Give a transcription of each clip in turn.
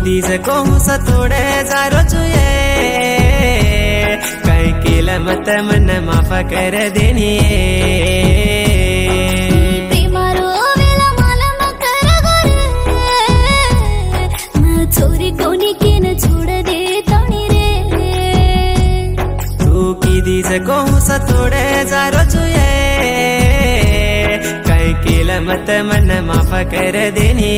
these कहूँ सतोड़े जारो चुए कहीं केला मत मन माफ कर देनी प्रेमारो वेला माला मकर गोरे मैं छोरी कोनी के न छोड़ दे तोनी रे तू की दीज कहूँ सतोड़े जारो चुए कहीं केला मत मन माफ कर देनी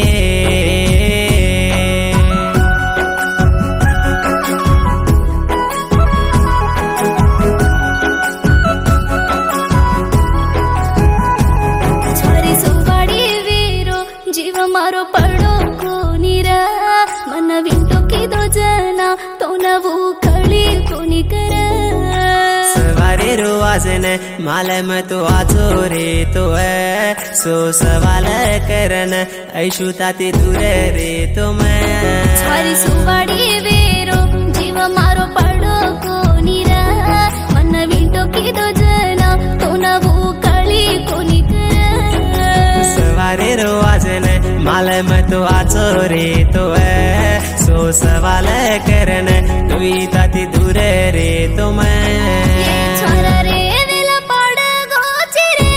मारो पड़ो कोनी रा मन विंटो की दो जना तो न वो खड़ी कोनी कर सवारे रोवाजन मालम तो आजो रे तो है सो सवाल करन ऐशु ताते दूर रे तो मैं छारी सुवाड़ी वेरो जीव मारो पड़ो कोनी रा मन विंटो की दो जना तो न वो खड़ी कोनी कर सवारे रोवाजन मालम तो आजो रे तो है सो सवाल करन तुई ताती दूर रे तो मैं छोरा रे वेला पड़ गोची रे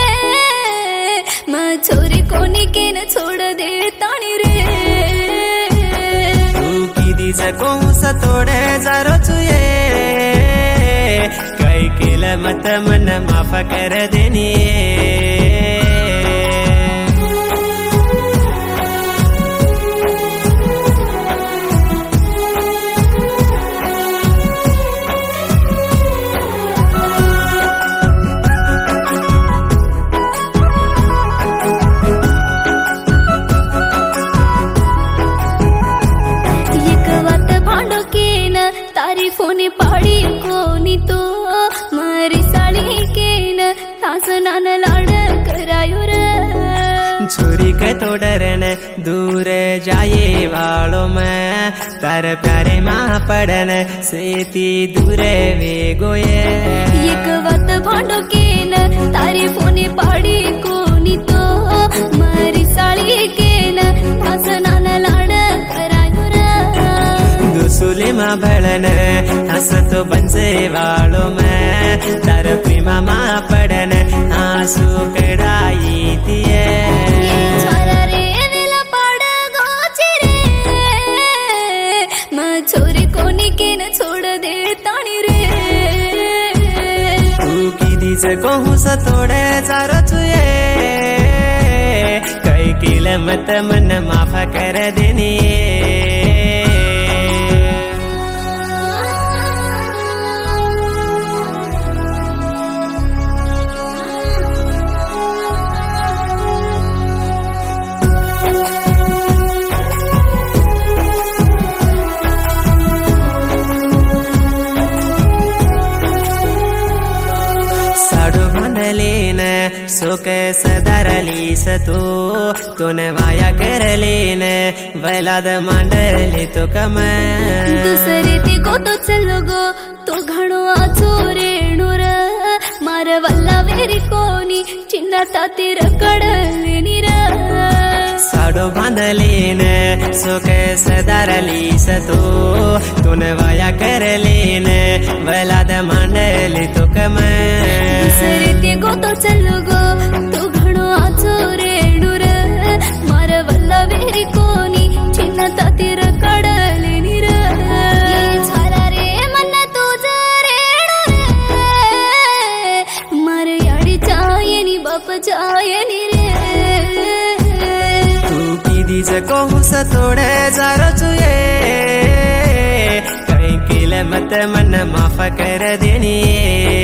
मैं छोरी कोनी के न छोड़ दे तानी रे तू की दीज कहूँ सतोड़े जारो चुए कई केला मत मन माफ कर देनी तारीफोने पाड़ी कोनी तो मारी साड़ी के न तासना न लाड करायो रे छोरी के तो डरन दूर जाए वालों में तार प्यारे माँ पड़न सेती दूर वे गोये एक बात भांडो के न तारीफोने पाड़ी कोनी तो मारी साड़ी के न तासना न लाड करायो रे दुसुले माँ भड़न हंस तो बंसे वालों में तार प्रेमा माँ पड़न आंसू कड़ाई दिए छोरा रे वेला पड़ गोची रे मैं छोरी कोनी के न छोड़ दे तानी रे तू की दीज कहूँ सतोड़े जारो चुए कई केला मत मन माफ कर देनी सुख सदरली सतो तूने वाया कर लेने वैलाद मंडली तो कम दूसरे ती को तो चलो गो तो घणो आछो रेणुर मार वल्ला वेरी कोनी चिन्ना तातिर कडलेनी रा साडो बांधलीने सुख सदरली सतो तूने वाया कर लेने वैलाद मंडली तो कम दूसरे ती को तो चलो गो तो घणो आछो रेणुर मार वल्ला वेरी कोनी चिन्ना तातिर कडलेनी रा छारा रे मन तुझ रेणुर मार याडी चायनी बाप चायनी रे तू की दीज कहूँ सतोड़े जारो चुए कहीं केला मत मन माफ कर देनी